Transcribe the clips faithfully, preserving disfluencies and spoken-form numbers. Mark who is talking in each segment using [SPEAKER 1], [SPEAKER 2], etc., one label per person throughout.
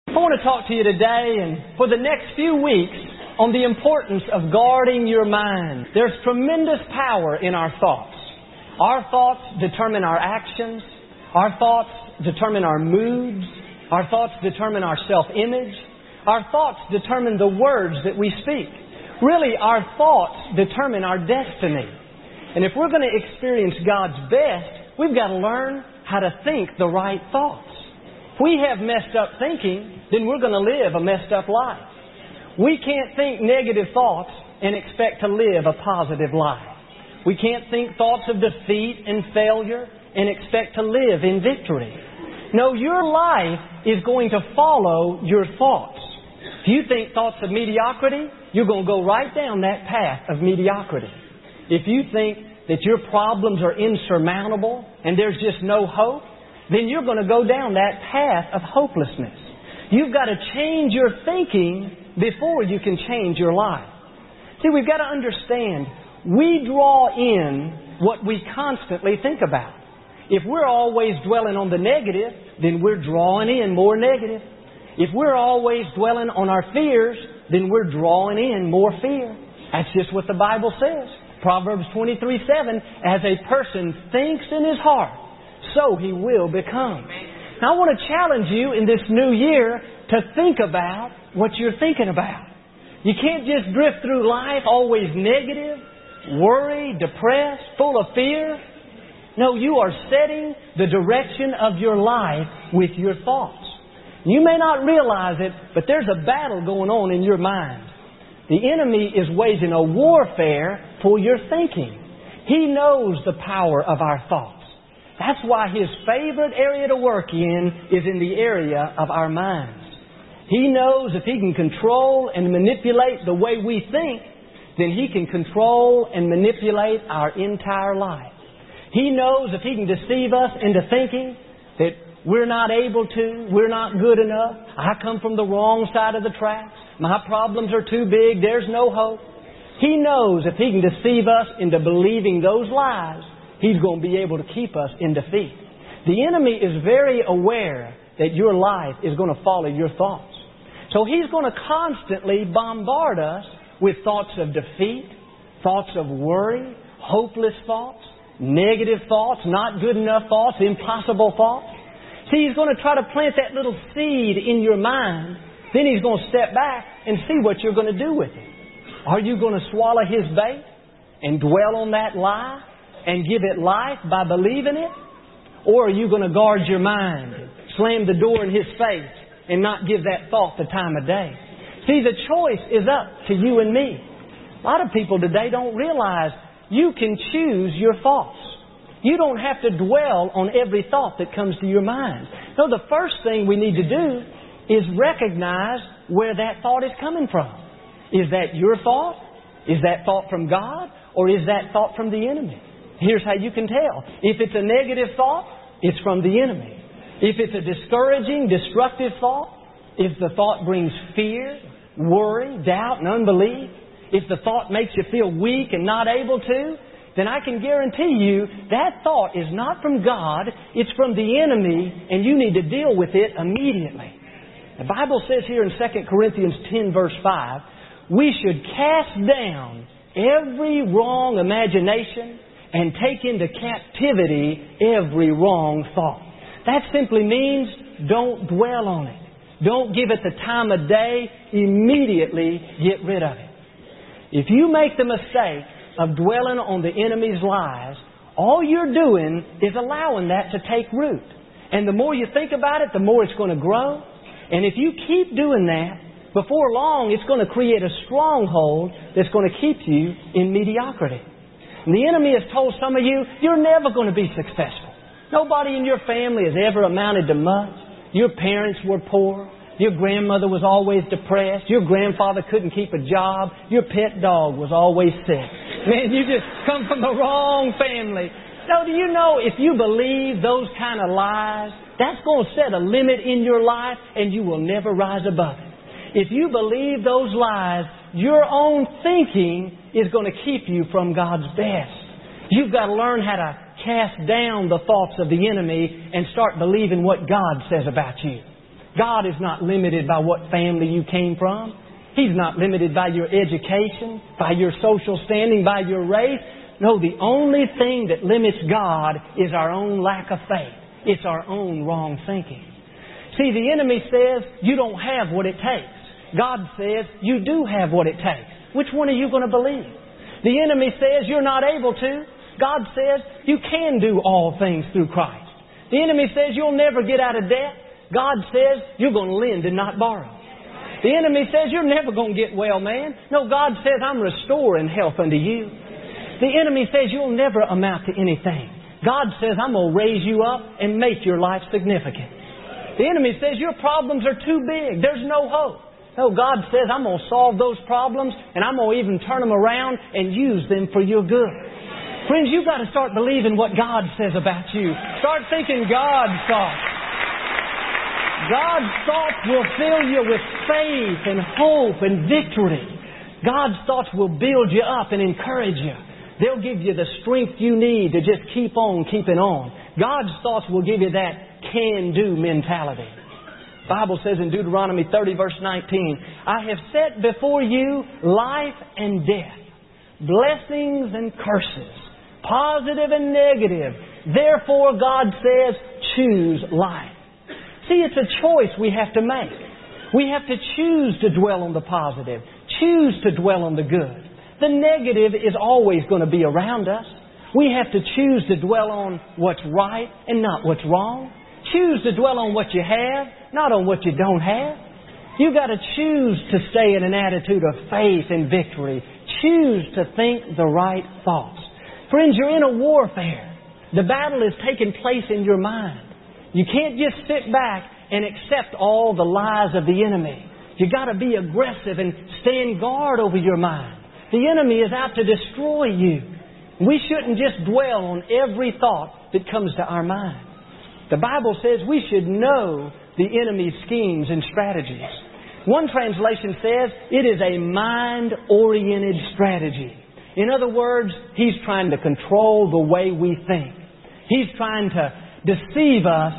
[SPEAKER 1] I want to talk to you today and for the next few weeks on the importance of guarding your mind. There's tremendous power in our thoughts. Our thoughts determine our actions. Our thoughts determine our moods. Our thoughts determine our self-image. Our thoughts determine the words that we speak. Really, our thoughts determine our destiny. And if we're going to experience God's best, we've got to learn how to think the right thoughts. If we have messed up thinking, then we're going to live a messed up life. We can't think negative thoughts and expect to live a positive life. We can't think thoughts of defeat and failure and expect to live in victory. No, your life is going to follow your thoughts. If you think thoughts of mediocrity, you're going to go right down that path of mediocrity. If you think that your problems are insurmountable and there's just no hope, then you're going to go down that path of hopelessness. You've got to change your thinking before you can change your life. See, we've got to understand, we draw in what we constantly think about. If we're always dwelling on the negative, then we're drawing in more negative. If we're always dwelling on our fears, then we're drawing in more fear. That's just what the Bible says. Proverbs twenty-three seven, as a person thinks in his heart, so he will become. Now I want to challenge you in this new year to think about what you're thinking about. You can't just drift through life always negative, worried, depressed, full of fear. No, you are setting the direction of your life with your thoughts. You may not realize it, but there's a battle going on in your mind. The enemy is waging a warfare for your thinking. He knows the power of our thoughts. That's why his favorite area to work in is in the area of our minds. He knows if he can control and manipulate the way we think, then he can control and manipulate our entire life. He knows if he can deceive us into thinking that we're not able to, we're not good enough, I come from the wrong side of the tracks, my problems are too big, there's no hope. He knows if he can deceive us into believing those lies, he's going to be able to keep us in defeat. The enemy is very aware that your life is going to follow your thoughts. So he's going to constantly bombard us with thoughts of defeat, thoughts of worry, hopeless thoughts, negative thoughts, not good enough thoughts, impossible thoughts. See, he's going to try to plant that little seed in your mind. Then he's going to step back and see what you're going to do with it. Are you going to swallow his bait and dwell on that lie and give it life by believing it? Or are you going to guard your mind, slam the door in his face, and not give that thought the time of day? See, the choice is up to you and me. A lot of people today don't realize you can choose your thoughts. You don't have to dwell on every thought that comes to your mind. So the first thing we need to do is recognize where that thought is coming from. Is that your thought? Is that thought from God? Or is that thought from the enemy? Here's how you can tell. If it's a negative thought, it's from the enemy. If it's a discouraging, destructive thought, if the thought brings fear, worry, doubt, and unbelief, if the thought makes you feel weak and not able to, then I can guarantee you that thought is not from God, it's from the enemy, and you need to deal with it immediately. The Bible says here in Second Corinthians ten verse five, we should cast down every wrong imagination and take into captivity every wrong thought. That simply means don't dwell on it. Don't give it the time of day. Immediately get rid of it. If you make the mistake of dwelling on the enemy's lies, all you're doing is allowing that to take root. And the more you think about it, the more it's going to grow. And if you keep doing that, before long it's going to create a stronghold that's going to keep you in mediocrity. And the enemy has told some of you, you're never going to be successful. Nobody in your family has ever amounted to much. Your parents were poor. Your grandmother was always depressed. Your grandfather couldn't keep a job. Your pet dog was always sick. Man, you just come from the wrong family. So do you know if you believe those kind of lies, that's going to set a limit in your life and you will never rise above it. If you believe those lies, your own thinking is going to keep you from God's best. You've got to learn how to cast down the thoughts of the enemy and start believing what God says about you. God is not limited by what family you came from. He's not limited by your education, by your social standing, by your race. No, the only thing that limits God is our own lack of faith. It's our own wrong thinking. See, the enemy says you don't have what it takes. God says you do have what it takes. Which one are you going to believe? The enemy says you're not able to. God says you can do all things through Christ. The enemy says you'll never get out of debt. God says you're going to lend and not borrow. The enemy says you're never going to get well, man. No, God says I'm restoring health unto you. The enemy says you'll never amount to anything. God says I'm going to raise you up and make your life significant. The enemy says your problems are too big. There's no hope. No, God says I'm going to solve those problems and I'm going to even turn them around and use them for your good. Friends, you've got to start believing what God says about you. Start thinking God's thoughts. God's thoughts will fill you with faith and hope and victory. God's thoughts will build you up and encourage you. They'll give you the strength you need to just keep on keeping on. God's thoughts will give you that can-do mentality. The Bible says in Deuteronomy thirty, verse nineteen, I have set before you life and death, blessings and curses, positive and negative. Therefore, God says, choose life. See, it's a choice we have to make. We have to choose to dwell on the positive, choose to dwell on the good. The negative is always going to be around us. We have to choose to dwell on what's right and not what's wrong. Choose to dwell on what you have, not on what you don't have. You've got to choose to stay in an attitude of faith and victory. Choose to think the right thoughts. Friends, you're in a warfare. The battle is taking place in your mind. You can't just sit back and accept all the lies of the enemy. You've got to be aggressive and stand guard over your mind. The enemy is out to destroy you. We shouldn't just dwell on every thought that comes to our mind. The Bible says we should know the enemy's schemes and strategies. One translation says it is a mind-oriented strategy. In other words, he's trying to control the way we think. He's trying to deceive us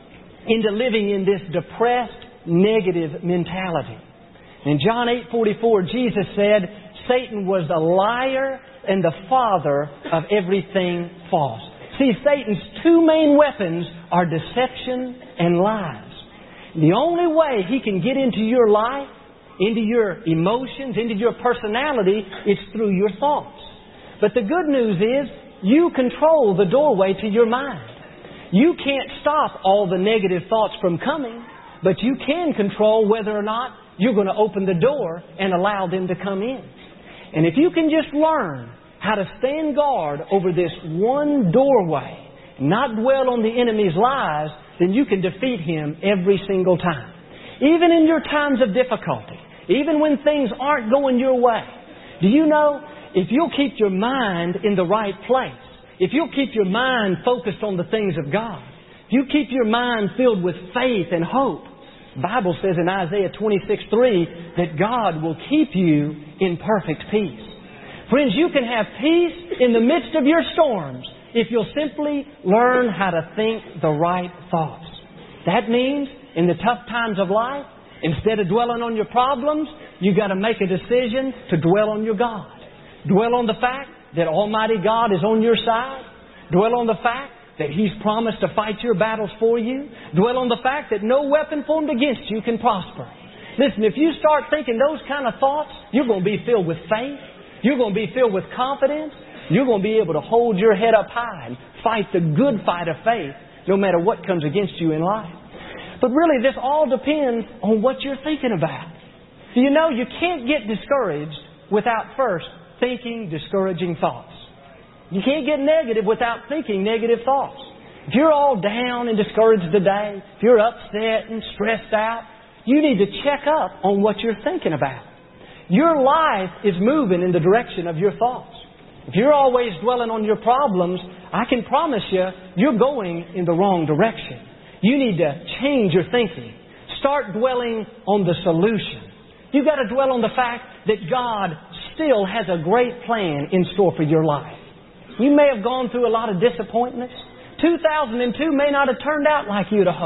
[SPEAKER 1] into living in this depressed, negative mentality. In John eight forty-four, Jesus said, Satan was the liar and the father of everything false. See, Satan's two main weapons are deception and lies. The only way he can get into your life, into your emotions, into your personality, is through your thoughts. But the good news is, you control the doorway to your mind. You can't stop all the negative thoughts from coming, but you can control whether or not you're going to open the door and allow them to come in. And if you can just learn how to stand guard over this one doorway, not dwell on the enemy's lies, then you can defeat him every single time. Even in your times of difficulty, even when things aren't going your way. Do you know, if you'll keep your mind in the right place, if you'll keep your mind focused on the things of God, if you keep your mind filled with faith and hope, the Bible says in Isaiah twenty-six three that God will keep you in perfect peace. Friends, you can have peace in the midst of your storms if you'll simply learn how to think the right thoughts. That means in the tough times of life, instead of dwelling on your problems, you've got to make a decision to dwell on your God. Dwell on the fact that Almighty God is on your side. Dwell on the fact that He's promised to fight your battles for you. Dwell on the fact that no weapon formed against you can prosper. Listen, if you start thinking those kind of thoughts, you're going to be filled with faith. You're going to be filled with confidence. You're going to be able to hold your head up high and fight the good fight of faith no matter what comes against you in life. But really, this all depends on what you're thinking about. You know, you can't get discouraged without first thinking discouraging thoughts. You can't get negative without thinking negative thoughts. If you're all down and discouraged today, if you're upset and stressed out, you need to check up on what you're thinking about. Your life is moving in the direction of your thoughts. If you're always dwelling on your problems, I can promise you, you're going in the wrong direction. You need to change your thinking. Start dwelling on the solution. You've got to dwell on the fact that God still has a great plan in store for your life. You may have gone through a lot of disappointments. two thousand two may not have turned out like you'd have hoped.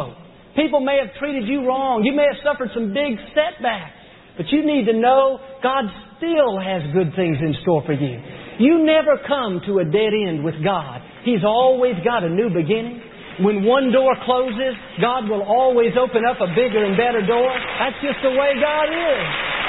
[SPEAKER 1] People may have treated you wrong. You may have suffered some big setbacks. But you need to know God still has good things in store for you. You never come to a dead end with God. He's always got a new beginning. When one door closes, God will always open up a bigger and better door. That's just the way God is.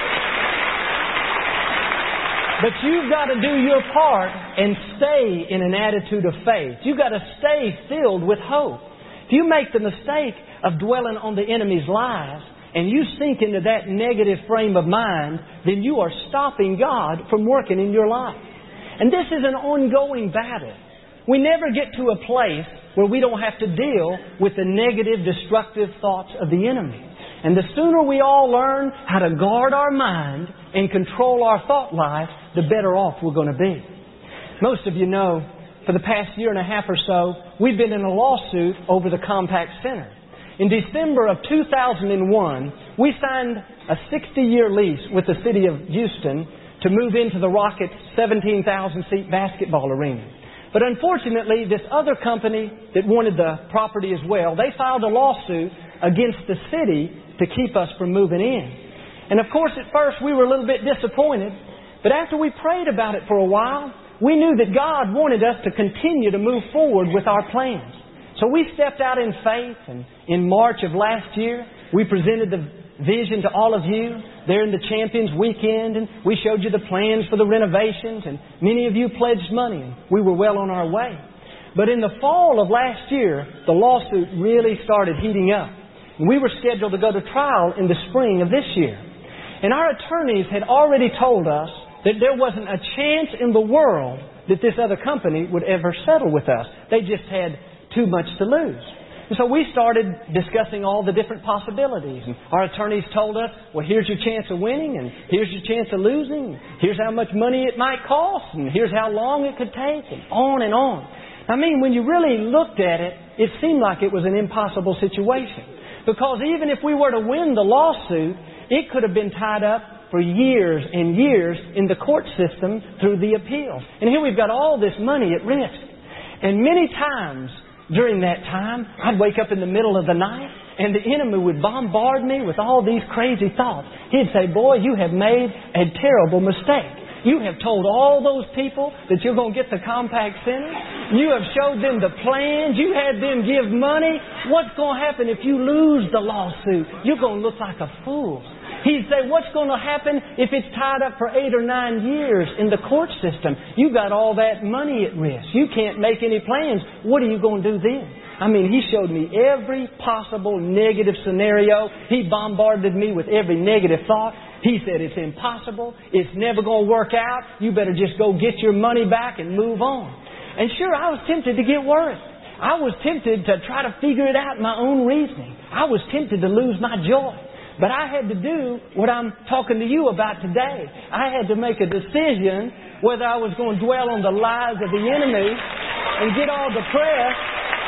[SPEAKER 1] But you've got to do your part and stay in an attitude of faith. You've got to stay filled with hope. If you make the mistake of dwelling on the enemy's lies and you sink into that negative frame of mind, then you are stopping God from working in your life. And this is an ongoing battle. We never get to a place where we don't have to deal with the negative, destructive thoughts of the enemy. And the sooner we all learn how to guard our mind and control our thought life, the better off we're going to be. Most of you know, for the past year and a half or so, we've been in a lawsuit over the Compaq Center. In December of two thousand one, we signed a sixty-year lease with the city of Houston to move into the Rockets' seventeen thousand seat basketball arena. But unfortunately, this other company that wanted the property as well, they filed a lawsuit against the city to keep us from moving in. And of course, at first we were a little bit disappointed. But after we prayed about it for a while, we knew that God wanted us to continue to move forward with our plans. So we stepped out in faith, and in March of last year, we presented the vision to all of you there in the Champions Weekend, and we showed you the plans for the renovations, and many of you pledged money, and we were well on our way. But in the fall of last year, the lawsuit really started heating up. And we were scheduled to go to trial in the spring of this year. And our attorneys had already told us that there wasn't a chance in the world that this other company would ever settle with us. They just had too much to lose. And so we started discussing all the different possibilities. And our attorneys told us, well, here's your chance of winning, and here's your chance of losing. Here's how much money it might cost, and here's how long it could take, and on and on. I mean, when you really looked at it, it seemed like it was an impossible situation. Because even if we were to win the lawsuit, it could have been tied up for years and years in the court system through the appeals. And here we've got all this money at risk. And many times during that time, I'd wake up in the middle of the night and the enemy would bombard me with all these crazy thoughts. He'd say, boy, you have made a terrible mistake. You have told all those people that you're going to get the Compaq Center. You have showed them the plans. You had them give money. What's going to happen if you lose the lawsuit? You're going to look like a fool. He'd say, what's going to happen if it's tied up for eight or nine years in the court system? You got all that money at risk. You can't make any plans. What are you going to do then? I mean, he showed me every possible negative scenario. He bombarded me with every negative thought. He said, it's impossible. It's never going to work out. You better just go get your money back and move on. And sure, I was tempted to get worried. I was tempted to try to figure it out in my own reasoning. I was tempted to lose my joy. But I had to do what I'm talking to you about today. I had to make a decision whether I was going to dwell on the lies of the enemy and get all depressed.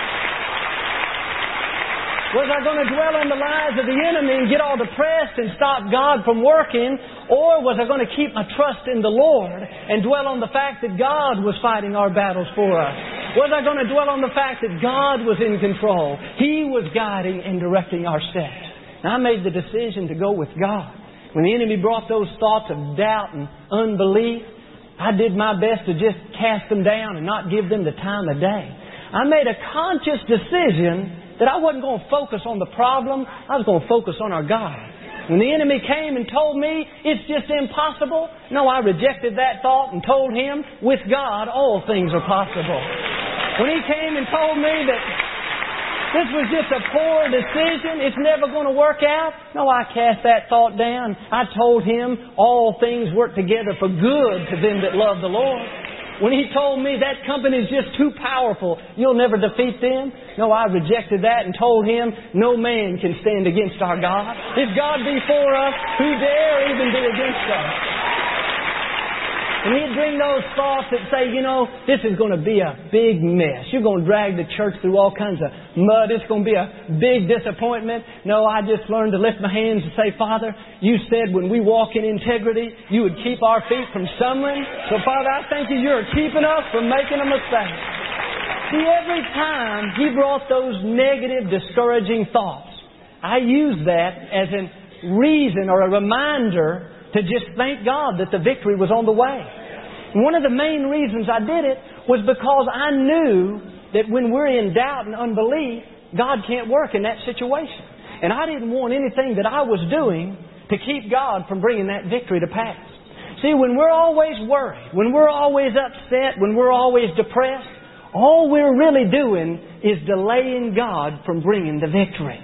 [SPEAKER 1] Was I going to dwell on the lies of the enemy and get all depressed and stop God from working? Or was I going to keep my trust in the Lord and dwell on the fact that God was fighting our battles for us? Was I going to dwell on the fact that God was in control? He was guiding and directing our steps. And I made the decision to go with God. When the enemy brought those thoughts of doubt and unbelief, I did my best to just cast them down and not give them the time of day. I made a conscious decision that I wasn't going to focus on the problem. I was going to focus on our God. When the enemy came and told me it's just impossible, no, I rejected that thought and told him, with God, all things are possible. When he came and told me that this was just a poor decision, it's never going to work out, no, I cast that thought down. I told him all things work together for good to them that love the Lord. When he told me that company is just too powerful, you'll never defeat them, no, I rejected that and told him no man can stand against our God. If God be for us, who dare even be against us? And he'd bring those thoughts that say, you know, this is going to be a big mess. You're going to drag the church through all kinds of mud. It's going to be a big disappointment. No, I just learned to lift my hands and say, Father, you said when we walk in integrity, you would keep our feet from stumbling. So, Father, I thank you, you're keeping us from making a mistake. See, every time he brought those negative, discouraging thoughts, I use that as a reason or a reminder to just thank God that the victory was on the way. And one of the main reasons I did it was because I knew that when we're in doubt and unbelief, God can't work in that situation. And I didn't want anything that I was doing to keep God from bringing that victory to pass. See, when we're always worried, when we're always upset, when we're always depressed, all we're really doing is delaying God from bringing the victory.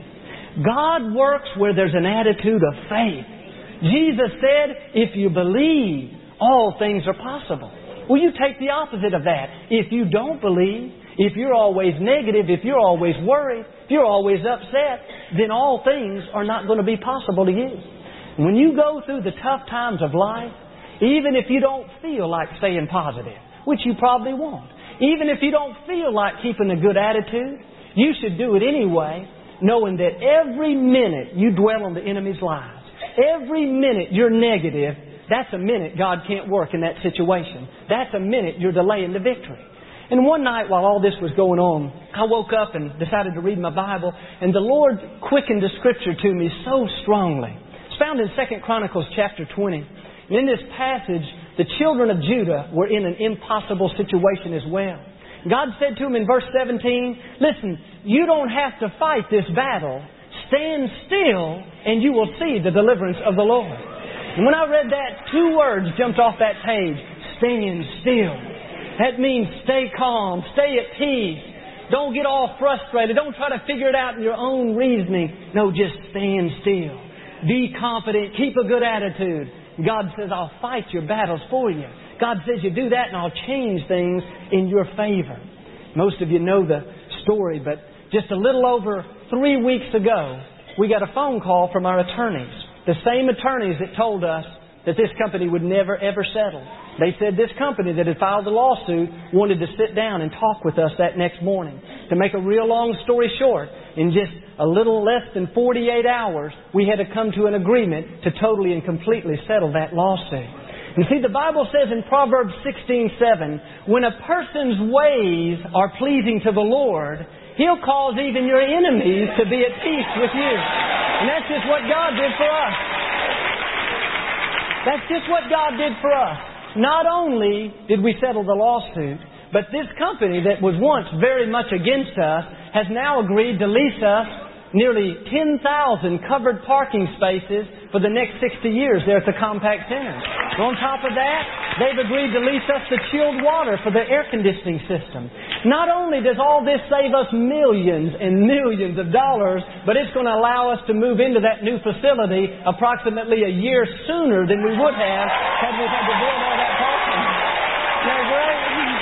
[SPEAKER 1] God works where there's an attitude of faith. Jesus said, if you believe, all things are possible. Well, you take the opposite of that. If you don't believe, if you're always negative, if you're always worried, if you're always upset, then all things are not going to be possible to you. When you go through the tough times of life, even if you don't feel like staying positive, which you probably won't, even if you don't feel like keeping a good attitude, you should do it anyway, knowing that every minute you dwell on the enemy's lies, every minute you're negative, that's a minute God can't work in that situation. That's a minute you're delaying the victory. And one night while all this was going on, I woke up and decided to read my Bible, and the Lord quickened the Scripture to me so strongly. It's found in Second Chronicles chapter twenty. And in this passage, the children of Judah were in an impossible situation as well. God said to them in verse seventeen, listen, you don't have to fight this battle. Stand still and you will see the deliverance of the Lord. And when I read that, two words jumped off that page. Stand still. That means stay calm, stay at peace. Don't get all frustrated. Don't try to figure it out in your own reasoning. No, just stand still. Be confident. Keep a good attitude. God says, I'll fight your battles for you. God says, you do that and I'll change things in your favor. Most of you know the story, but just a little over three weeks ago, we got a phone call from our attorneys. The same attorneys that told us that this company would never, ever settle. They said this company that had filed the lawsuit wanted to sit down and talk with us that next morning. To make a real long story short, in just a little less than forty-eight hours, we had to come to an agreement to totally and completely settle that lawsuit. And see, the Bible says in Proverbs sixteen seven, when a person's ways are pleasing to the Lord, He'll cause even your enemies to be at peace with you. And that's just what God did for us. That's just what God did for us. Not only did we settle the lawsuit, but this company that was once very much against us has now agreed to lease us nearly ten thousand covered parking spaces for the next sixty years there at the Compaq Center. On top of that, they've agreed to lease us the chilled water for the air conditioning system. Not only does all this save us millions and millions of dollars, but it's going to allow us to move into that new facility approximately a year sooner than we would have had we had to build all that parking. Isn't that great?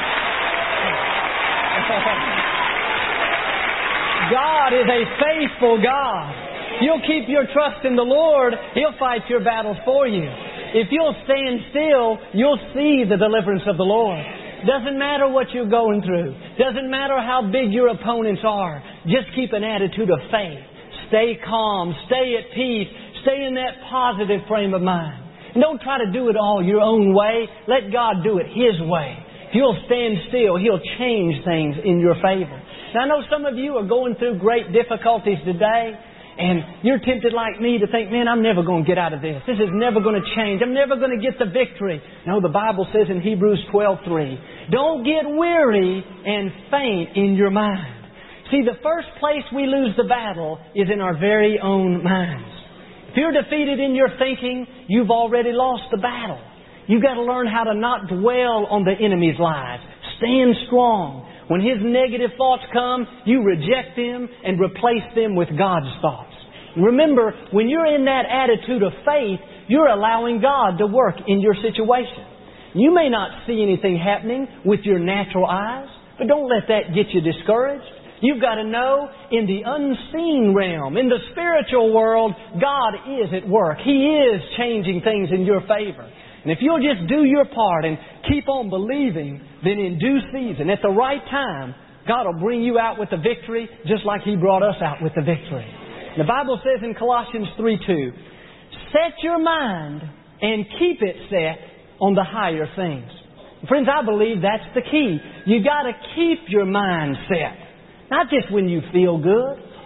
[SPEAKER 1] God is a faithful God. You'll keep your trust in the Lord, He'll fight your battles for you. If you'll stand still, you'll see the deliverance of the Lord. Doesn't matter what you're going through. Doesn't matter how big your opponents are. Just keep an attitude of faith. Stay calm. Stay at peace. Stay in that positive frame of mind. And don't try to do it all your own way. Let God do it His way. If you'll stand still, He'll change things in your favor. Now, I know some of you are going through great difficulties today, and you're tempted like me to think, man, I'm never going to get out of this. This is never going to change. I'm never going to get the victory. No, the Bible says in Hebrews twelve three, don't get weary and faint in your mind. See, the first place we lose the battle is in our very own minds. If you're defeated in your thinking, you've already lost the battle. You've got to learn how to not dwell on the enemy's lies. Stand strong. When his negative thoughts come, you reject them and replace them with God's thoughts. Remember, when you're in that attitude of faith, you're allowing God to work in your situation. You may not see anything happening with your natural eyes, but don't let that get you discouraged. You've got to know in the unseen realm, in the spiritual world, God is at work. He is changing things in your favor. And if you'll just do your part and keep on believing, then in due season, at the right time, God will bring you out with the victory just like He brought us out with the victory. The Bible says in Colossians three two, set your mind and keep it set on the higher things. Friends, I believe that's the key. You got to keep your mind set. Not just when you feel good,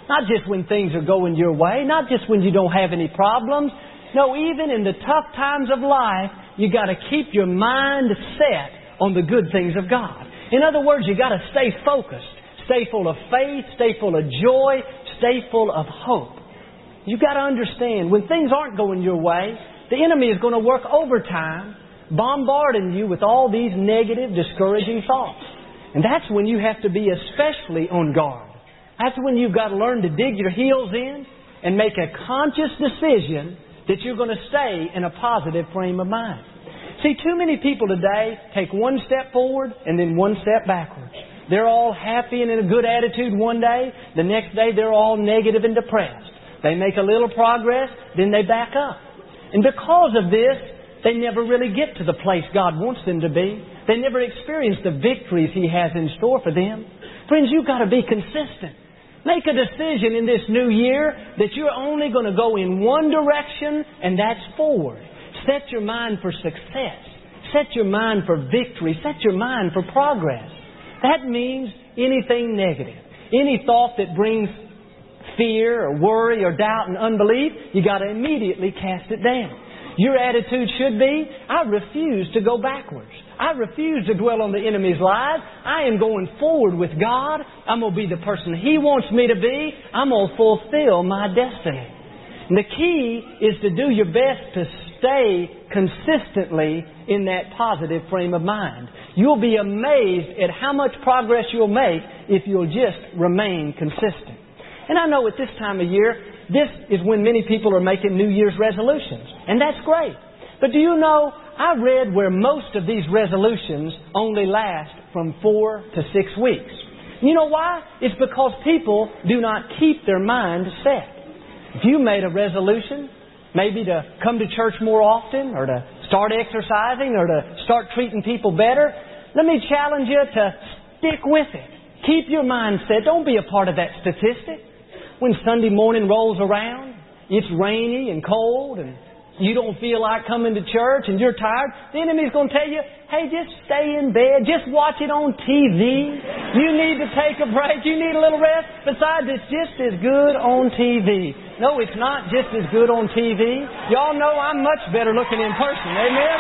[SPEAKER 1] Not just when things are going your way. Not just when you don't have any problems. No, even in the tough times of life, you got to keep your mind set on the good things of God. In other words, you got to stay focused. Stay full of faith. Stay full of joy. Stay full of hope. You got to understand, when things aren't going your way, the enemy is going to work overtime, bombarding you with all these negative, discouraging thoughts. And that's when you have to be especially on guard. That's when you've got to learn to dig your heels in and make a conscious decision that you're going to stay in a positive frame of mind. See, too many people today take one step forward and then one step backwards. They're all happy and in a good attitude one day. The next day they're all negative and depressed. They make a little progress, then they back up. And because of this, they never really get to the place God wants them to be. They never experience the victories He has in store for them. Friends, you've got to be consistent. Make a decision in this new year that you're only going to go in one direction, and that's forward. Set your mind for success. Set your mind for victory. Set your mind for progress. That means anything negative. Any thought that brings fear or worry or doubt and unbelief, you got to immediately cast it down. Your attitude should be, I refuse to go backwards. I refuse to dwell on the enemy's lies. I am going forward with God. I'm going to be the person He wants me to be. I'm going to fulfill my destiny. And the key is to do your best to stay consistently in that positive frame of mind. You'll be amazed at how much progress you'll make if you'll just remain consistent. And I know at this time of year, this is when many people are making New Year's resolutions. And that's great. But do you know, I read where most of these resolutions only last from four to six weeks. You know why? It's because people do not keep their mind set. If you made a resolution, maybe to come to church more often, or to start exercising, or to start treating people better, let me challenge you to stick with it. Keep your mind set. Don't be a part of that statistic. When Sunday morning rolls around, it's rainy and cold, and you don't feel like coming to church, and you're tired, the enemy's going to tell you, hey, just stay in bed, just watch it on T V. You need to take a break, you need a little rest. Besides, it's just as good on T V. No, it's not just as good on T V. Y'all know I'm much better looking in person, amen?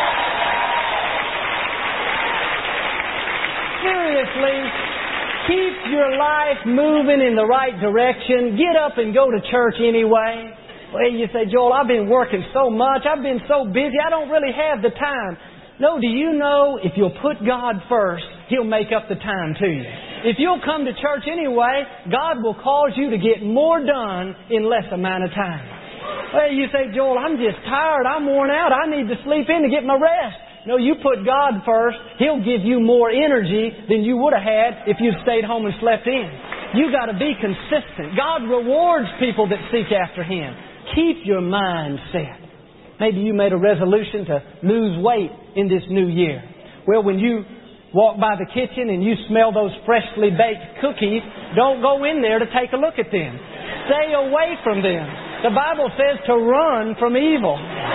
[SPEAKER 1] Seriously, keep your life moving in the right direction. Get up and go to church anyway. Well, you say, Joel, I've been working so much. I've been so busy. I don't really have the time. No, do you know if you'll put God first, He'll make up the time to you. If you'll come to church anyway, God will cause you to get more done in less amount of time. Well, you say, Joel, I'm just tired. I'm worn out. I need to sleep in to get my rest. No, you put God first, He'll give you more energy than you would have had if you'd stayed home and slept in. You got to be consistent. God rewards people that seek after Him. Keep your mind set. Maybe you made a resolution to lose weight in this new year. Well, when you walk by the kitchen and you smell those freshly baked cookies, don't go in there to take a look at them. Stay away from them. The Bible says to run from evil.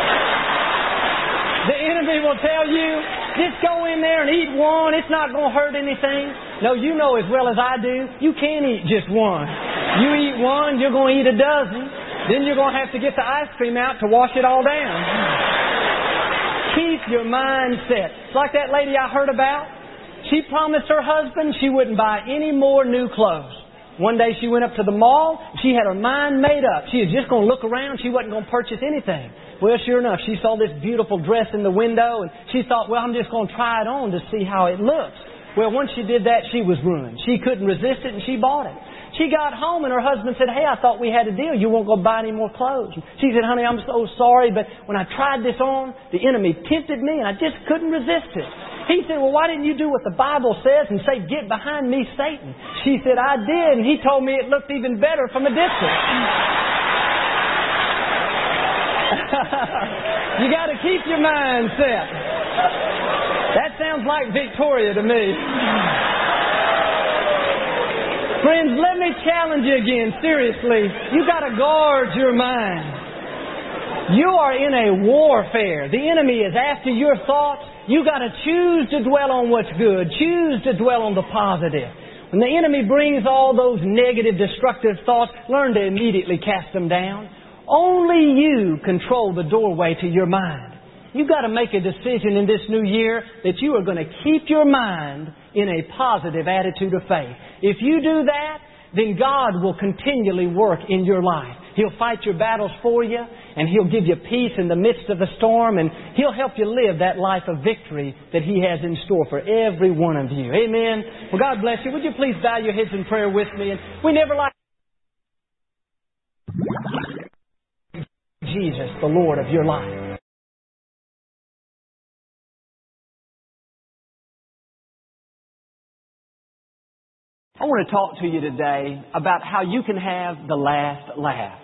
[SPEAKER 1] The enemy will tell you, just go in there and eat one. It's not going to hurt anything. No, you know as well as I do, you can't eat just one. You eat one, you're going to eat a dozen. Then you're going to have to get the ice cream out to wash it all down. Keep your mind set. It's like that lady I heard about. She promised her husband she wouldn't buy any more new clothes. One day she went up to the mall. She had her mind made up. She was just going to look around. She wasn't going to purchase anything. Well, sure enough, she saw this beautiful dress in the window, and she thought, well, I'm just going to try it on to see how it looks. Well, once she did that, she was ruined. She couldn't resist it, and she bought it. She got home, and her husband said, hey, I thought we had a deal. You won't go buy any more clothes. She said, honey, I'm so sorry, but when I tried this on, the enemy tempted me, and I just couldn't resist it. He said, well, why didn't you do what the Bible says and say, get behind me, Satan? She said, I did, and he told me it looked even better from a distance. You got to keep your mind set. That sounds like Victoria to me. Friends, let me challenge you again, seriously. You got to guard your mind. You are in a warfare. The enemy is after your thoughts. You got to choose to dwell on what's good. Choose to dwell on the positive. When the enemy brings all those negative, destructive thoughts, learn to immediately cast them down. Only you control the doorway to your mind. You've got to make a decision in this new year that you are going to keep your mind in a positive attitude of faith. If you do that, then God will continually work in your life. He'll fight your battles for you, and He'll give you peace in the midst of the storm, and He'll help you live that life of victory that He has in store for every one of you. Amen. Well, God bless you. Would you please bow your heads in prayer with me? And we never like Jesus, the Lord of your life. I want to talk to you today about how you can have the last laugh.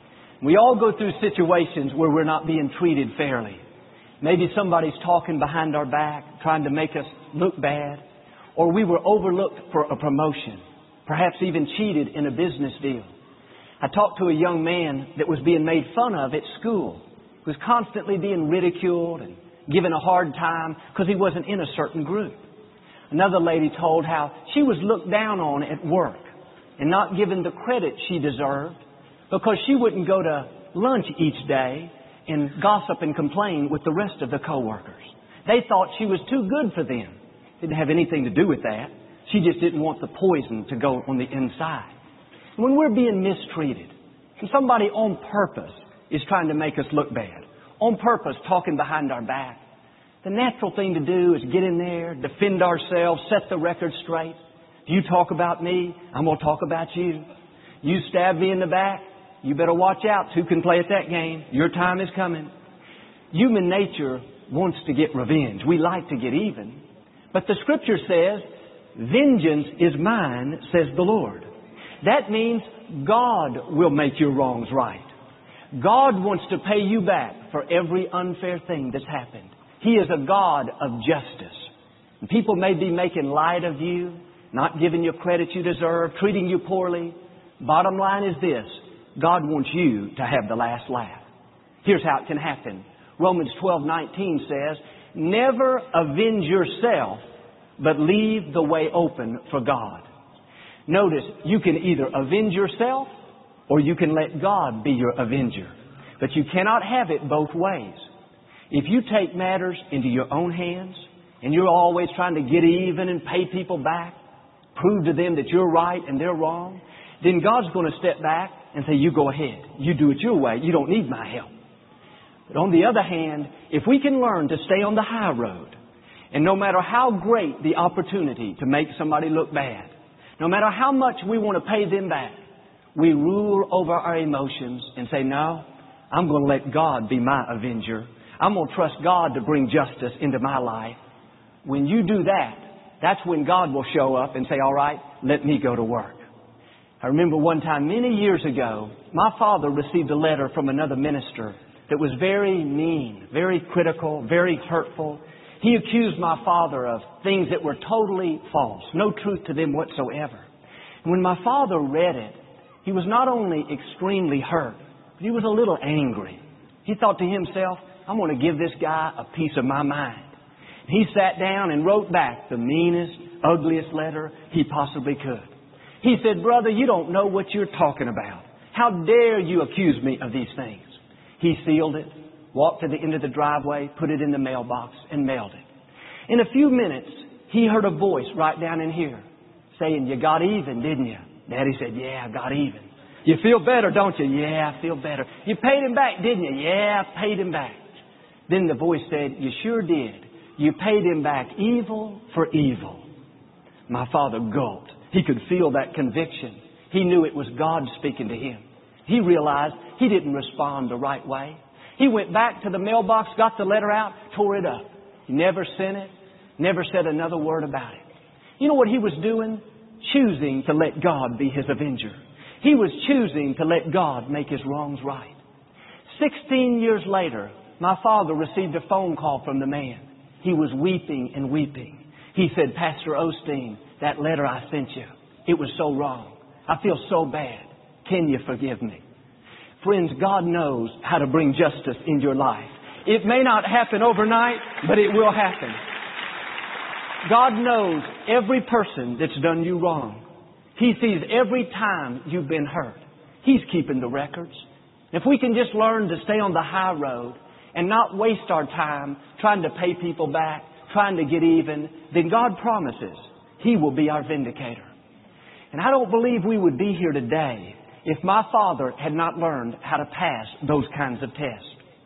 [SPEAKER 1] We all go through situations where we're not being treated fairly. Maybe somebody's talking behind our back, trying to make us look bad. Or we were overlooked for a promotion, perhaps even cheated in a business deal. I talked to a young man that was being made fun of at school, who was constantly being ridiculed and given a hard time because he wasn't in a certain group. Another lady told how she was looked down on at work and not given the credit she deserved because she wouldn't go to lunch each day and gossip and complain with the rest of the coworkers. They thought she was too good for them. Didn't have anything to do with that. She just didn't want the poison to go on the inside. When we're being mistreated, and somebody on purpose is trying to make us look bad, on purpose talking behind our back, the natural thing to do is get in there, defend ourselves, set the record straight. You talk about me, I'm going to talk about you. You stab me in the back, you better watch out. Who can play at that game? Your time is coming. Human nature wants to get revenge. We like to get even. But the Scripture says, vengeance is mine, says the Lord. That means God will make your wrongs right. God wants to pay you back for every unfair thing that's happened. He is a God of justice. And people may be making light of you, not giving you credit you deserve, treating you poorly. Bottom line is this: God wants you to have the last laugh. Here's how it can happen. Romans twelve nineteen says, never avenge yourself, but leave the way open for God. Notice, you can either avenge yourself or you can let God be your avenger. But you cannot have it both ways. If you take matters into your own hands and you're always trying to get even and pay people back, prove to them that you're right and they're wrong, then God's going to step back and say, you go ahead. You do it your way. You don't need my help. But on the other hand, if we can learn to stay on the high road, and no matter how great the opportunity to make somebody look bad, no matter how much we want to pay them back, we rule over our emotions and say, no, I'm going to let God be my avenger. I'm going to trust God to bring justice into my life. When you do that, that's when God will show up and say, all right, let me go to work. I remember one time many years ago, my father received a letter from another minister that was very mean, very critical, very hurtful. He accused my father of things that were totally false, no truth to them whatsoever. And when my father read it, he was not only extremely hurt, but he was a little angry. He thought to himself, I'm going to give this guy a piece of my mind. He sat down and wrote back the meanest, ugliest letter he possibly could. He said, brother, you don't know what you're talking about. How dare you accuse me of these things? He sealed it, walked to the end of the driveway, put it in the mailbox, and mailed it. In a few minutes, he heard a voice right down in here saying, you got even, didn't you? Daddy said, yeah, I got even. You feel better, don't you? Yeah, I feel better. You paid him back, didn't you? Yeah, I paid him back. Then the voice said, you sure did. You paid him back evil for evil. My father gulped. He could feel that conviction. He knew it was God speaking to him. He realized he didn't respond the right way. He went back to the mailbox, got the letter out, tore it up. He never sent it, never said another word about it. You know what he was doing? Choosing to let God be his avenger. He was choosing to let God make his wrongs right. Sixteen years later, my father received a phone call from the man. He was weeping and weeping. He said, Pastor Osteen, that letter I sent you, it was so wrong. I feel so bad. Can you forgive me? Friends, God knows how to bring justice in your life. It may not happen overnight, but it will happen. God knows every person that's done you wrong. He sees every time you've been hurt. He's keeping the records. If we can just learn to stay on the high road and not waste our time trying to pay people back, trying to get even, then God promises He will be our vindicator. And I don't believe we would be here today if my father had not learned how to pass those kinds of tests.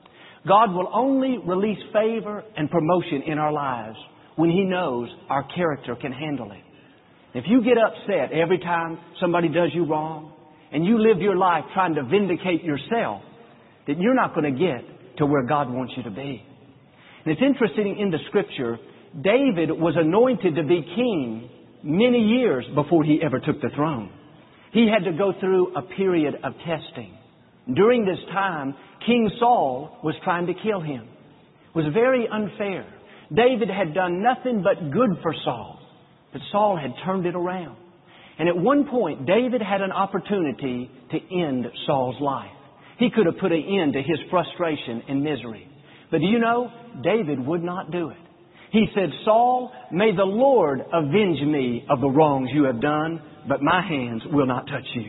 [SPEAKER 1] God will only release favor and promotion in our lives when He knows our character can handle it. If you get upset every time somebody does you wrong and you live your life trying to vindicate yourself, then you're not going to get to where God wants you to be. And it's interesting in the Scripture, David was anointed to be king many years before he ever took the throne. He had to go through a period of testing. During this time, King Saul was trying to kill him. It was very unfair. David had done nothing but good for Saul, but Saul had turned it around. And at one point, David had an opportunity to end Saul's life. He could have put an end to his frustration and misery. But do you know, David would not do it. He said, Saul, may the Lord avenge me of the wrongs you have done, but my hands will not touch you.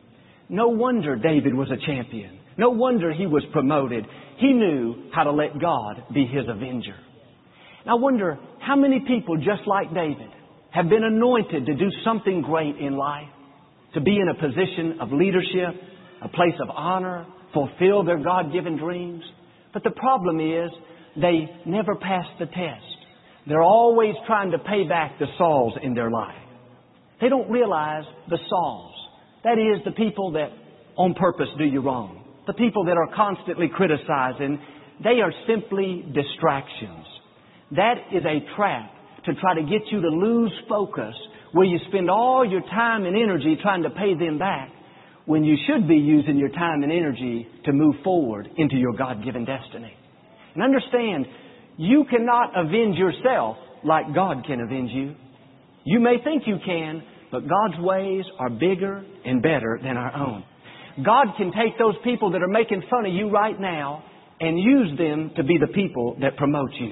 [SPEAKER 1] No wonder David was a champion. No wonder he was promoted. He knew how to let God be his avenger. And I wonder how many people just like David have been anointed to do something great in life, to be in a position of leadership, a place of honor, fulfill their God-given dreams. But the problem is they never pass the test. They're always trying to pay back the Sauls in their life. They don't realize the Sauls. That is, the people that on purpose do you wrong. The people that are constantly criticizing, they are simply distractions. That is a trap to try to get you to lose focus, where you spend all your time and energy trying to pay them back, when you should be using your time and energy to move forward into your God-given destiny. And understand, you cannot avenge yourself like God can avenge you. You may think you can, but God's ways are bigger and better than our own. God can take those people that are making fun of you right now and use them to be the people that promote you.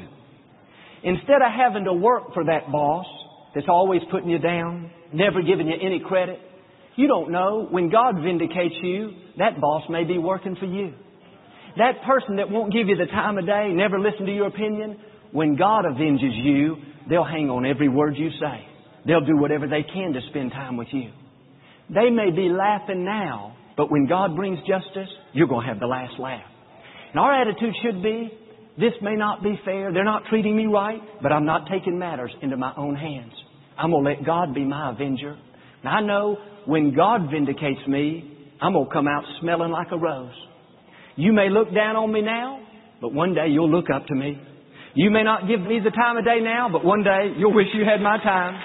[SPEAKER 1] Instead of having to work for that boss that's always putting you down, never giving you any credit, you don't know, when God vindicates you, that boss may be working for you. That person that won't give you the time of day, never listen to your opinion, when God avenges you, they'll hang on every word you say. They'll do whatever they can to spend time with you. They may be laughing now, but when God brings justice, you're going to have the last laugh. And our attitude should be, this may not be fair, they're not treating me right, but I'm not taking matters into my own hands. I'm going to let God be my avenger. And I know when God vindicates me, I'm going to come out smelling like a rose. You may look down on me now, but one day you'll look up to me. You may not give me the time of day now, but one day you'll wish you had my time.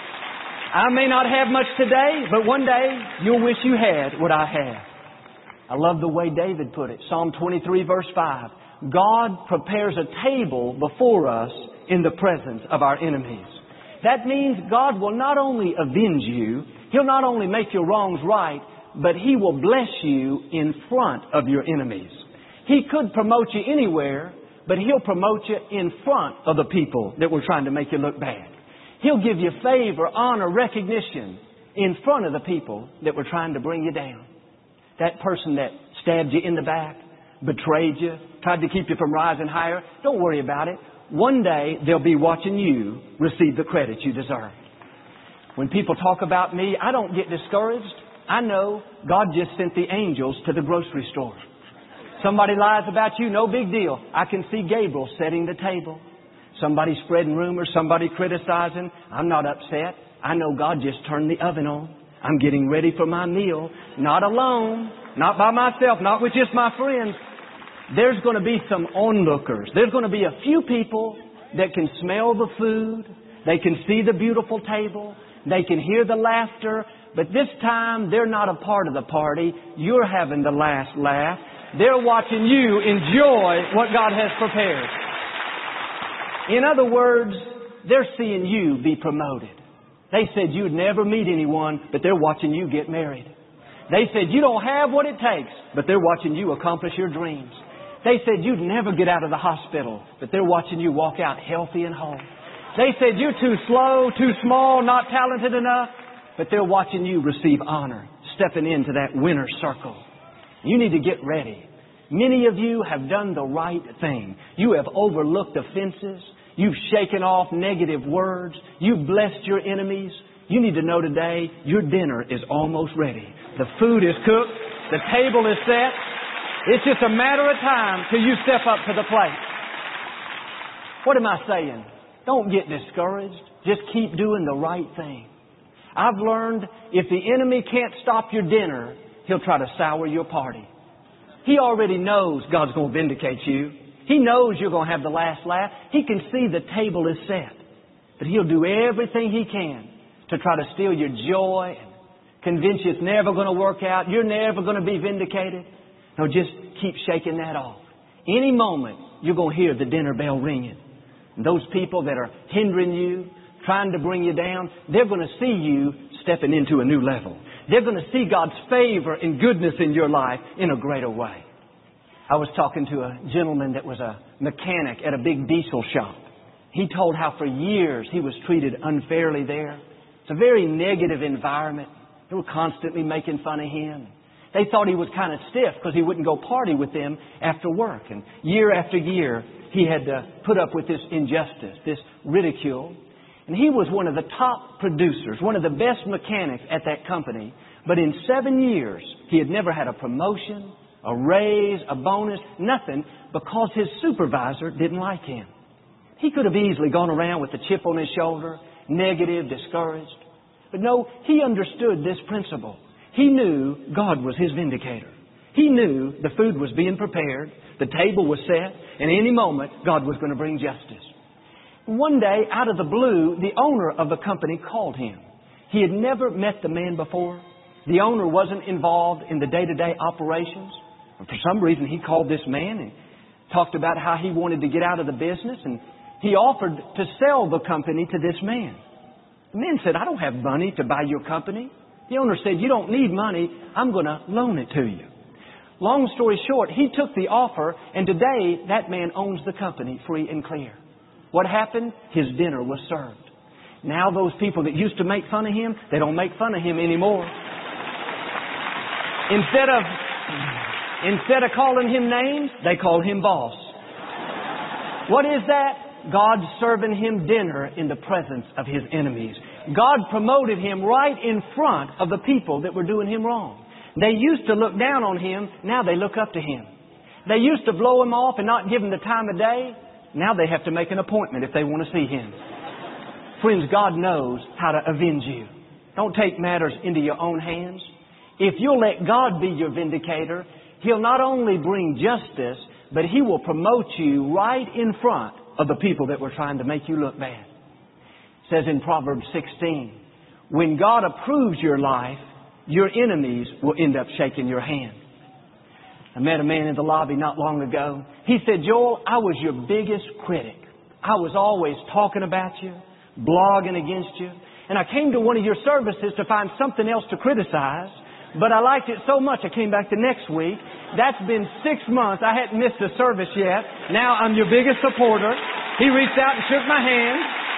[SPEAKER 1] I may not have much today, but one day you'll wish you had what I have. I love the way David put it. Psalm twenty-three, verse five. God prepares a table before us in the presence of our enemies. That means God will not only avenge you, He'll not only make your wrongs right, but He will bless you in front of your enemies. He could promote you anywhere, but He'll promote you in front of the people that were trying to make you look bad. He'll give you favor, honor, recognition in front of the people that were trying to bring you down. That person that stabbed you in the back, betrayed you, tried to keep you from rising higher, don't worry about it. One day they'll be watching you receive the credit you deserve. When people talk about me, I don't get discouraged. I know God just sent the angels to the grocery store. Somebody lies about you, no big deal. I can see Gabriel setting the table. Somebody spreading rumors, somebody criticizing. I'm not upset. I know God just turned the oven on. I'm getting ready for my meal. Not alone, not by myself, not with just my friends. There's going to be some onlookers. There's going to be a few people that can smell the food. They can see the beautiful table. They can hear the laughter. But this time, they're not a part of the party. You're having the last laugh. They're watching you enjoy what God has prepared. In other words, they're seeing you be promoted. They said you'd never meet anyone, but they're watching you get married. They said you don't have what it takes, but they're watching you accomplish your dreams. They said you'd never get out of the hospital, but they're watching you walk out healthy and whole. They said, you're too slow, too small, not talented enough. But they're watching you receive honor, stepping into that winner's circle. You need to get ready. Many of you have done the right thing. You have overlooked offenses. You've shaken off negative words. You've blessed your enemies. You need to know today your dinner is almost ready. The food is cooked. The table is set. It's just a matter of time till you step up to the plate. What am I saying? Don't get discouraged. Just keep doing the right thing. I've learned if the enemy can't stop your dinner, he'll try to sour your party. He already knows God's going to vindicate you. He knows you're going to have the last laugh. He can see the table is set. But he'll do everything he can to try to steal your joy and convince you it's never going to work out. You're never going to be vindicated. No, just keep shaking that off. Any moment, you're going to hear the dinner bell ringing. And those people that are hindering you, trying to bring you down, they're going to see you stepping into a new level. They're going to see God's favor and goodness in your life in a greater way. I was talking to a gentleman that was a mechanic at a big diesel shop. He told how for years he was treated unfairly there. It's a very negative environment. They were constantly making fun of him. They thought he was kind of stiff because he wouldn't go party with them after work. And year after year, he had to put up with this injustice, this ridicule. And he was one of the top producers, one of the best mechanics at that company. But in seven years, he had never had a promotion, a raise, a bonus, nothing, because his supervisor didn't like him. He could have easily gone around with a chip on his shoulder, negative, discouraged. But no, he understood this principle. He knew God was his vindicator. He knew the food was being prepared, the table was set, and any moment God was going to bring justice. One day, out of the blue, the owner of the company called him. He had never met the man before. The owner wasn't involved in the day-to-day operations. And for some reason, he called this man and talked about how he wanted to get out of the business, and he offered to sell the company to this man. The man said, I don't have money to buy your company. The owner said, you don't need money. I'm going to loan it to you. Long story short, he took the offer, and today that man owns the company free and clear. What happened? His dinner was served. Now those people that used to make fun of him, they don't make fun of him anymore. Instead of, instead of calling him names, they call him boss. What is that? God serving him dinner in the presence of his enemies. God promoted him right in front of the people that were doing him wrong. They used to look down on him. Now they look up to him. They used to blow him off and not give him the time of day. Now they have to make an appointment if they want to see him. Friends, God knows how to avenge you. Don't take matters into your own hands. If you'll let God be your vindicator, He'll not only bring justice, but He will promote you right in front of the people that were trying to make you look bad. It says in Proverbs sixteen, when God approves your life, your enemies will end up shaking your hand. I met a man in the lobby not long ago. He said, Joel, I was your biggest critic. I was always talking about you, blogging against you. And I came to one of your services to find something else to criticize. But I liked it so much I came back the next week. That's been six months. I hadn't missed a service yet. Now I'm your biggest supporter. He reached out and shook my hand.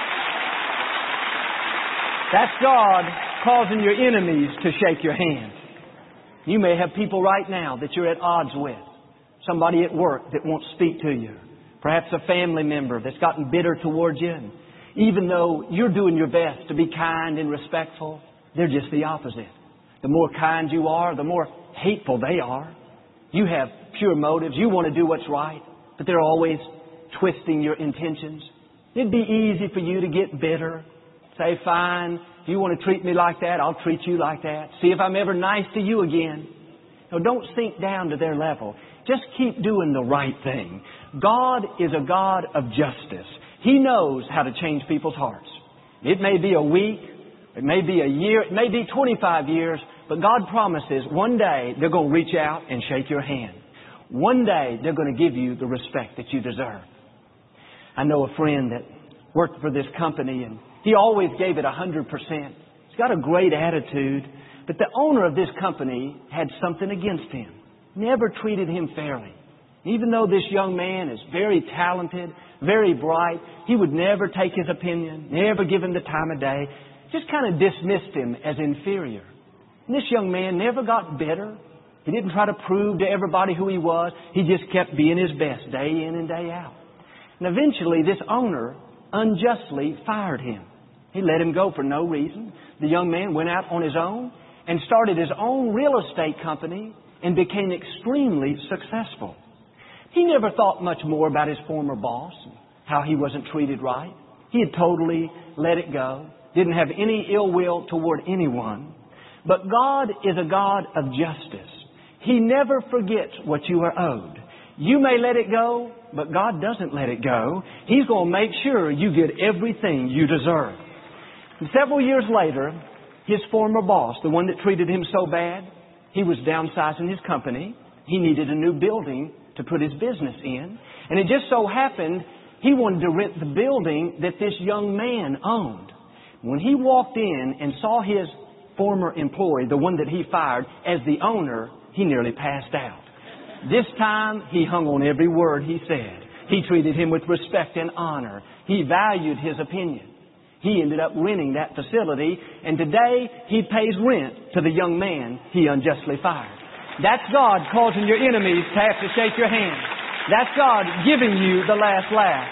[SPEAKER 1] That's God causing your enemies to shake your hand. You may have people right now that you're at odds with. Somebody at work that won't speak to you. Perhaps a family member that's gotten bitter towards you. And even though you're doing your best to be kind and respectful, they're just the opposite. The more kind you are, the more hateful they are. You have pure motives. You want to do what's right, but they're always twisting your intentions. It'd be easy for you to get bitter. Say, fine, if you want to treat me like that, I'll treat you like that. See if I'm ever nice to you again. No, don't sink down to their level. Just keep doing the right thing. God is a God of justice. He knows how to change people's hearts. It may be a week, it may be a year, it may be twenty-five years, but God promises one day they're going to reach out and shake your hand. One day they're going to give you the respect that you deserve. I know a friend that worked for this company, and he always gave it one hundred percent. He's got a great attitude, but the owner of this company had something against him. Never treated him fairly.
[SPEAKER 2] Even though this young man is very talented, very bright, he would never take his opinion, never give him the time of day, just kind of dismissed him as inferior. And this young man never got bitter. He didn't try to prove to everybody who he was. He just kept being his best day in and day out. And eventually this owner unjustly fired him. He let him go for no reason. The young man went out on his own and started his own real estate company and became extremely successful. He never thought much more about his former boss and how he wasn't treated right. He had totally let it go, didn't have any ill will toward anyone. But God is a God of justice. He never forgets what you are owed. You may let it go, but God doesn't let it go. He's going to make sure you get everything you deserve. And several years later, his former boss, the one that treated him so bad, he was downsizing his company. He needed a new building to put his business in. And it just so happened he wanted to rent the building that this young man owned. When he walked in and saw his former employee, the one that he fired, as the owner, he nearly passed out. This time, he hung on every word he said. He treated him with respect and honor. He valued his opinion. He ended up renting that facility, and today he pays rent to the young man he unjustly fired. That's God causing your enemies to have to shake your hand. That's God giving you the last laugh.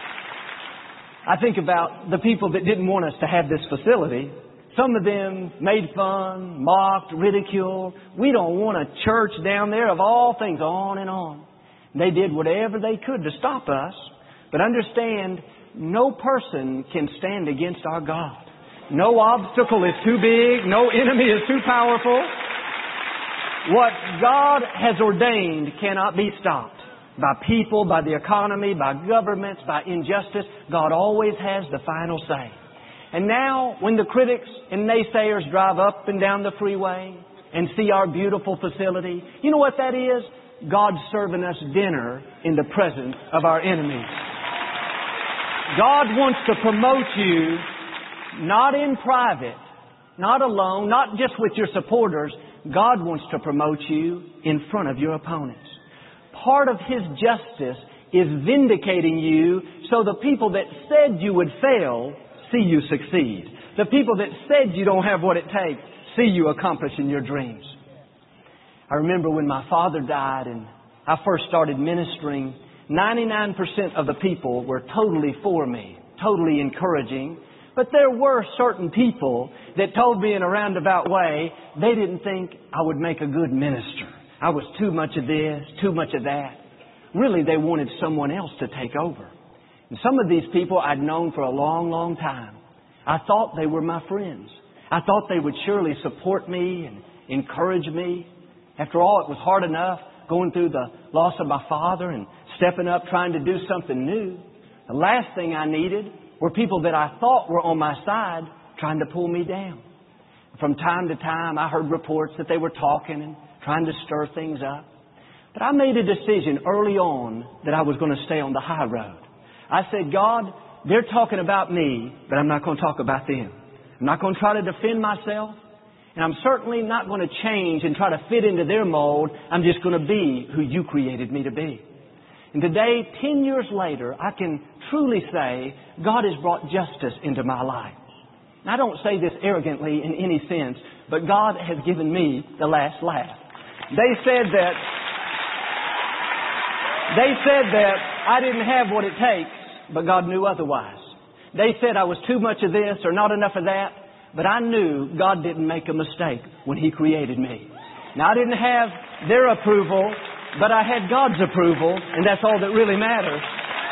[SPEAKER 2] I think about the people that didn't want us to have this facility. Some of them made fun, mocked, ridiculed. We don't want a church down there, of all things, on and on. They did whatever they could to stop us. But understand, no person can stand against our God. No obstacle is too big. No enemy is too powerful. What God has ordained cannot be stopped by people, by the economy, by governments, by injustice. God always has the final say. And now, when the critics and naysayers drive up and down the freeway and see our beautiful facility, you know what that is? God's serving us dinner in the presence of our enemies. God wants to promote you not in private, not alone, not just with your supporters. God wants to promote you in front of your opponents. Part of His justice is vindicating you so the people that said you would fail see you succeed. The people that said you don't have what it takes see you accomplishing your dreams. I remember when my father died and I first started ministering, ninety-nine percent of the people were totally for me, totally encouraging. But there were certain people that told me in a roundabout way they didn't think I would make a good minister. I was too much of this, too much of that. Really, they wanted someone else to take over. And some of these people I'd known for a long, long time. I thought they were my friends. I thought they would surely support me and encourage me. After all, it was hard enough going through the loss of my father and stepping up trying to do something new. The last thing I needed were people that I thought were on my side trying to pull me down. From time to time, I heard reports that they were talking and trying to stir things up. But I made a decision early on that I was going to stay on the high road. I said, God, they're talking about me, but I'm not going to talk about them. I'm not going to try to defend myself. And I'm certainly not going to change and try to fit into their mold. I'm just going to be who you created me to be. And today, ten years later, I can truly say God has brought justice into my life. And I don't say this arrogantly in any sense, but God has given me the last laugh. They said that, they said that I didn't have what it takes, but God knew otherwise. They said I was too much of this or not enough of that, but I knew God didn't make a mistake when He created me. Now, I didn't have their approval, but I had God's approval, and that's all that really matters.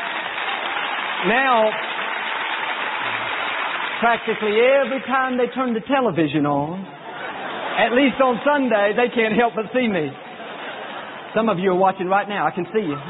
[SPEAKER 2] Now, practically every time they turn the television on, at least on Sunday, they can't help but see me. Some of you are watching right now. I can see you.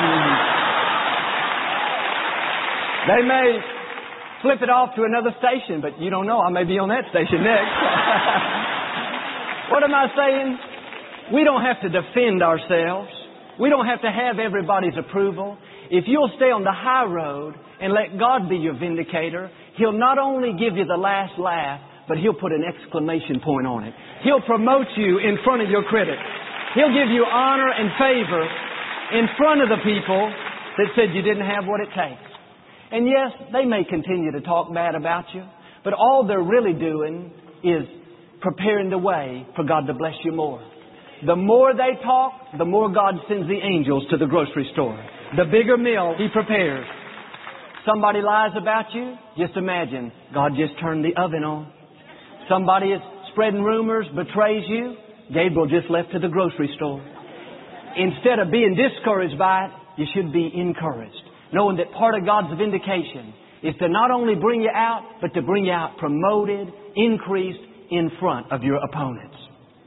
[SPEAKER 2] They may flip it off to another station, but you don't know. I may be on that station next. What am I saying? We don't have to defend ourselves. We don't have to have everybody's approval. If you'll stay on the high road and let God be your vindicator, He'll not only give you the last laugh, but He'll put an exclamation point on it. He'll promote you in front of your critics. He'll give you honor and favor in front of the people that said you didn't have what it takes. And yes, they may continue to talk bad about you, but all they're really doing is preparing the way for God to bless you more. The more they talk, the more God sends the angels to the grocery store. The bigger meal He prepares. Somebody lies about you, just imagine, God just turned the oven on. Somebody is spreading rumors, betrays you, Gabriel just left to the grocery store. Instead of being discouraged by it, you should be encouraged, knowing that part of God's vindication is to not only bring you out, but to bring you out promoted, increased in front of your opponents.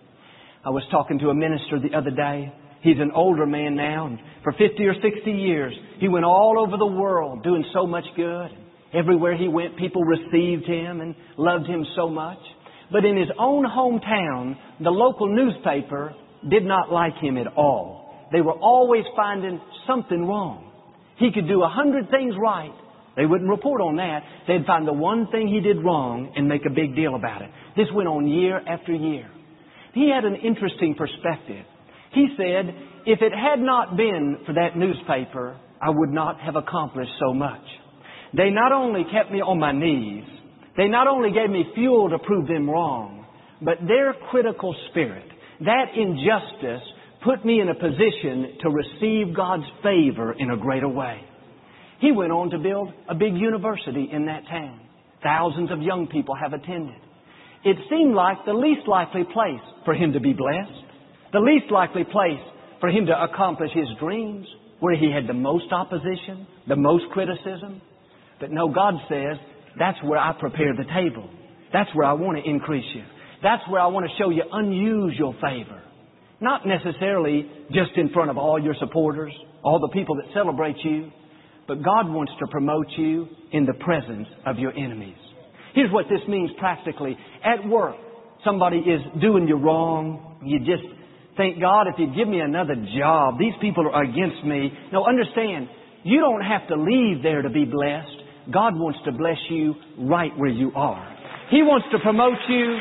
[SPEAKER 2] I was talking to a minister the other day. He's an older man now, and for fifty or sixty years, he went all over the world doing so much good. Everywhere he went, people received him and loved him so much. But in his own hometown, the local newspaper did not like him at all. They were always finding something wrong. He could do a hundred things right. They wouldn't report on that. They'd find the one thing he did wrong and make a big deal about it. This went on year after year. He had an interesting perspective. He said, if it had not been for that newspaper, I would not have accomplished so much. They not only kept me on my knees, they not only gave me fuel to prove them wrong, but their critical spirit, that injustice, put me in a position to receive God's favor in a greater way. He went on to build a big university in that town. Thousands of young people have attended. It seemed like the least likely place for him to be blessed, the least likely place for him to accomplish his dreams, where he had the most opposition, the most criticism. But no, God says, that's where I prepare the table. That's where I want to increase you. That's where I want to show you unusual favor. Not necessarily just in front of all your supporters, all the people that celebrate you, but God wants to promote you in the presence of your enemies. Here's what this means practically. At work, somebody is doing you wrong. You just think, God, if you'd give me another job, these people are against me. No, understand, you don't have to leave there to be blessed. God wants to bless you right where you are. He wants to promote you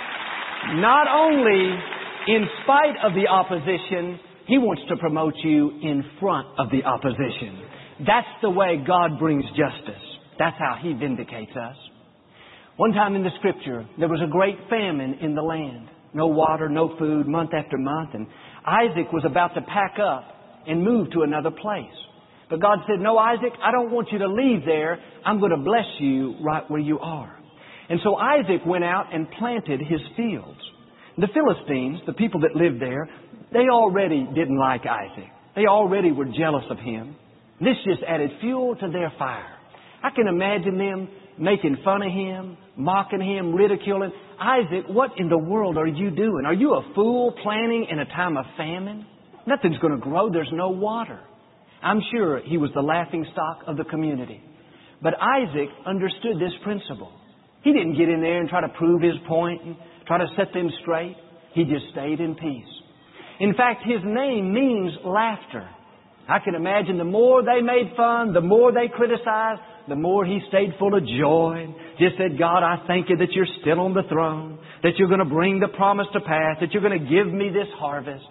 [SPEAKER 2] not only in spite of the opposition, He wants to promote you in front of the opposition. That's the way God brings justice. That's how He vindicates us. One time in the Scripture, there was a great famine in the land. No water, no food, month after month. And Isaac was about to pack up and move to another place. But God said, no, Isaac, I don't want you to leave there. I'm going to bless you right where you are. And so Isaac went out and planted his fields. The Philistines, the people that lived there, they already didn't like Isaac. They already were jealous of him. This just added fuel to their fire. I can imagine them making fun of him, mocking him, ridiculing. Isaac, what in the world are you doing? Are you a fool planting in a time of famine? Nothing's going to grow. There's no water. I'm sure he was the laughingstock of the community. But Isaac understood this principle. He didn't get in there and try to prove his point and try to set them straight. He just stayed in peace. In fact, his name means laughter. I can imagine the more they made fun, the more they criticized, the more he stayed full of joy. Just said, God, I thank you that you're still on the throne, that you're going to bring the promise to pass, that you're going to give me this harvest.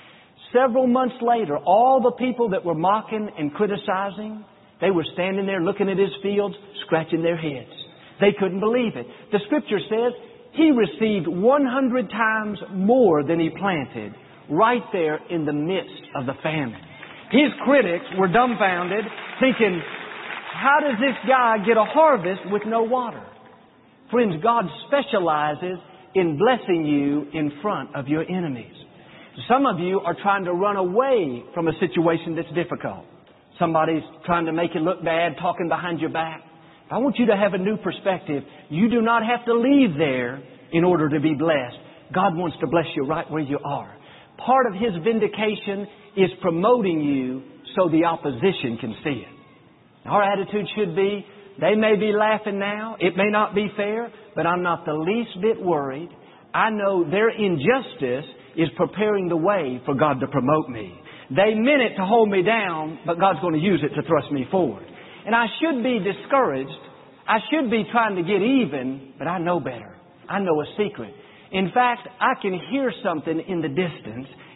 [SPEAKER 2] Several months later, all the people that were mocking and criticizing, they were standing there looking at his fields, scratching their heads. They couldn't believe it. The Scripture says he received one hundred times more than he planted right there in the midst of the famine. His critics were dumbfounded, thinking, how does this guy get a harvest with no water? Friends, God specializes in blessing you in front of your enemies. Some of you are trying to run away from a situation that's difficult. Somebody's trying to make you look bad, talking behind your back. I want you to have a new perspective. You do not have to leave there in order to be blessed. God wants to bless you right where you are. Part of His vindication is promoting you so the opposition can see it. Our attitude should be, they may be laughing now. It may not be fair, but I'm not the least bit worried. I know their injustice is preparing the way for God to promote me. They meant it to hold me down, but God's going to use it to thrust me forward. And I should be discouraged. I should be trying to get even, but I know better. I know a secret. In fact, I can hear something in the distance,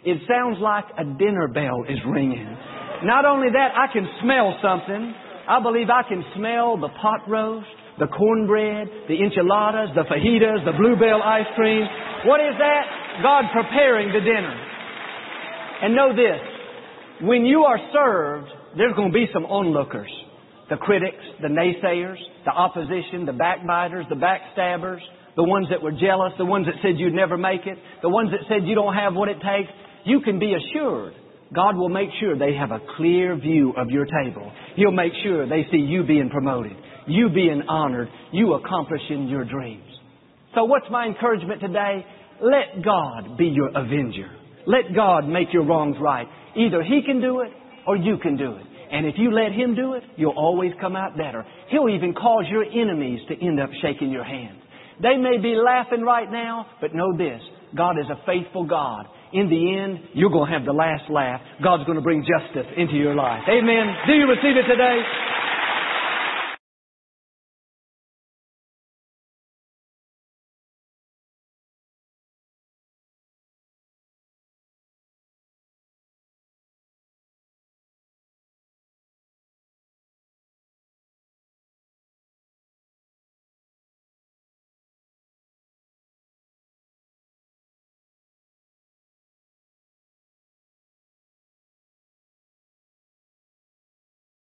[SPEAKER 2] It sounds like a dinner bell is ringing. Not only that, I can smell something. I believe I can smell the pot roast, the cornbread, the enchiladas, the fajitas, the bluebell ice cream. What is that? God preparing the dinner. And know this, when you are served, there's going to be some onlookers. The critics, the naysayers, the opposition, the backbiters, the backstabbers, the ones that were jealous, the ones that said you'd never make it, the ones that said you don't have what it takes. You can be assured God will make sure they have a clear view of your table. He'll make sure they see you being promoted, you being honored, you accomplishing your dreams. So what's my encouragement today? Let God be your avenger. Let God make your wrongs right. Either He can do it or you can do it. And if you let Him do it, you'll always come out better. He'll even cause your enemies to end up shaking your hand. They may be laughing right now, but know this, God is a faithful God. In the end, you're going to have the last laugh. God's going to bring justice into your life. Amen. Do you receive it today?